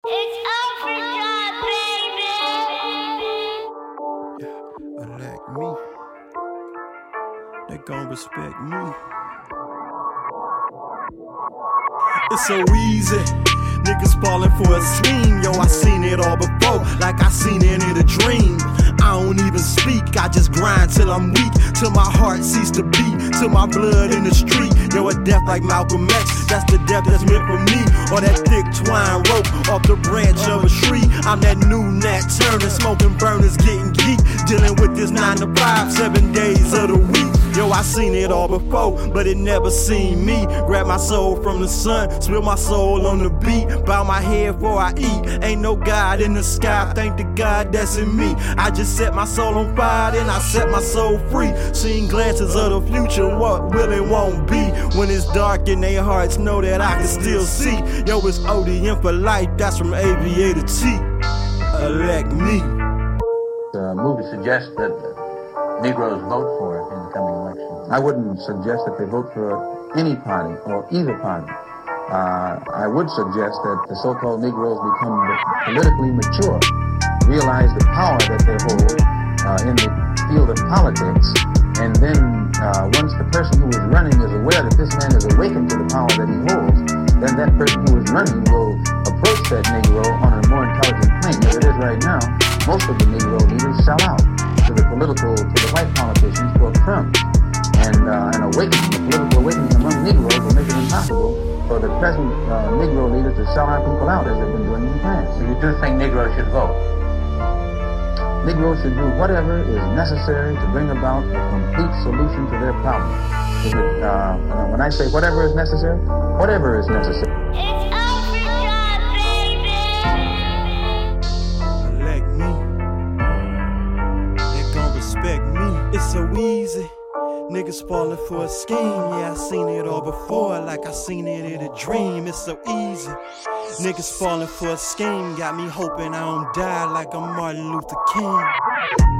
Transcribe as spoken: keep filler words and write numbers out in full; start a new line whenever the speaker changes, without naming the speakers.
It's overdrive, baby.
Yeah, elect me. They gon' respect me. It's so easy. Niggas falling for a scheme. Yo, I seen it all before, like I seen it in a dream. I don't even speak, I just grind till I'm weak, till my heart cease to beat, till my blood in the street. Yo, a death like Malcolm X, that's the death that's meant for me. Or that thick twine rope off the branch of a tree. I'm that new Nat Turner, smoking burners, getting geek, dealing with this nine to five, seven days of the week. Yo, I seen it all before, but it never seen me. Grab my soul from the sun, spill my soul on the beat, bow my head before I eat. Ain't no God in the sky, thank the God that's in me. I just set my soul on fire, then I set my soul free. Seeing glances of the future, what will and won't be. When it's dark in their hearts, know that I can still see. Yo, it's O D M for life, that's from Aviator T. Elect me.
The movie suggests that Negroes vote for it in the coming election. I wouldn't suggest that they vote for any party or either party. Uh, I would suggest that the so-called Negroes become politically mature, realize the power that they hold uh, in the field of politics, and then uh, once the person who is running is aware that this man is awakened to the power that he holds, then that person who is running will approach that Negro on a more intelligent plane. As it is right now, most of the Negro leaders sell out to the political, to the white politicians for crumbs. And uh, an awakening, a political awakening among Negroes will make it impossible for the present uh, Negro leaders to sell our people out as they've been doing in the past. So you do think Negroes should vote? Negroes should do whatever is necessary to bring about a complete solution to their problem. Is it, uh, when I say whatever is necessary, whatever is necessary.
It's overdrive, baby.
Elect me. They gon' respect me. It's so easy. Niggas falling for a scheme, yeah, I seen it all before, like I seen it in a dream. It's so easy. Niggas falling for a scheme, got me hoping I don't die like I'm Martin Luther King.